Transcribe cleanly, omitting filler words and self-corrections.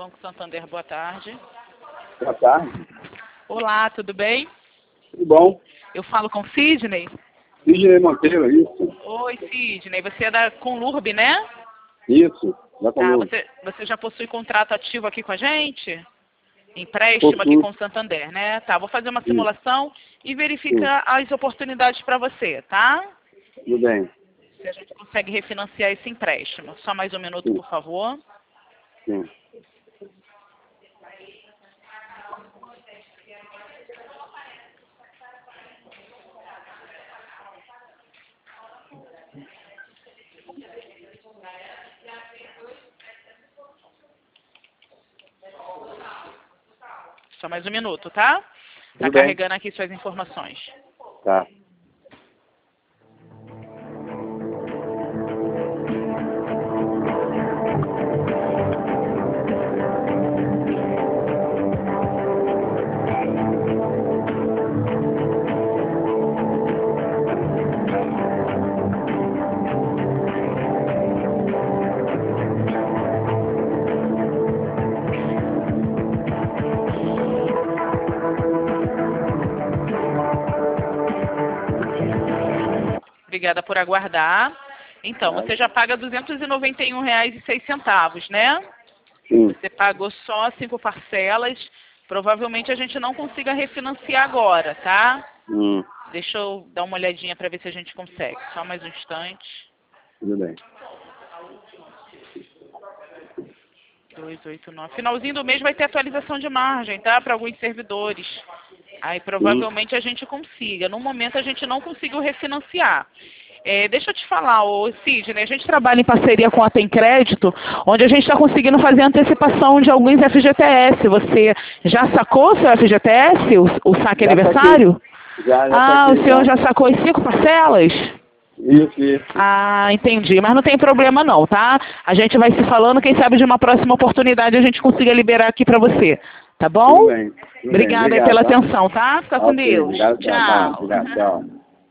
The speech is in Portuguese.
Banco Santander, boa tarde. Boa tarde. Olá, tudo bem? Tudo bom? Eu falo com Sidney. Sidney Monteiro, isso? Oi, Sidney. Você é da Conlurb, né? Isso, da Tá, Conlurb. você já possui contrato ativo aqui com a gente? Empréstimo aqui com o Santander, né? Tá, vou fazer uma simulação e verifica as oportunidades para você, tá? Tudo bem. Se a gente consegue refinanciar esse empréstimo. Só mais um minuto, por favor. Sim. Só mais um minuto, tá? Tá Tudo bem. carregando aqui suas informações. Tá. Obrigada por aguardar. Então, você já paga R$ 291,06, né? Sim. Você pagou só 5 parcelas. Provavelmente a gente não consiga refinanciar agora, tá? Deixa eu dar uma olhadinha para ver se a gente consegue. Só mais um instante. Tudo bem. 289. Finalzinho do mês vai ter atualização de margem, tá? Para alguns servidores. Aí provavelmente a gente consiga. No momento a gente não conseguiu refinanciar. Deixa eu te falar, Sidney, a gente trabalha em parceria com a Tem Crédito, onde a gente está conseguindo fazer antecipação de alguns FGTS. Você já sacou seu FGTS, o saque aniversário? Já saquei, o senhor já sacou as 5 parcelas? Isso. Ah, entendi. Mas não tem problema não, tá? A gente vai se falando, quem sabe de uma próxima oportunidade a gente consiga liberar aqui para você. Tá bom? Tudo bem. Obrigada aí pela atenção, tá? Fica com Deus. Obrigado, Tchau. Obrigado, tchau.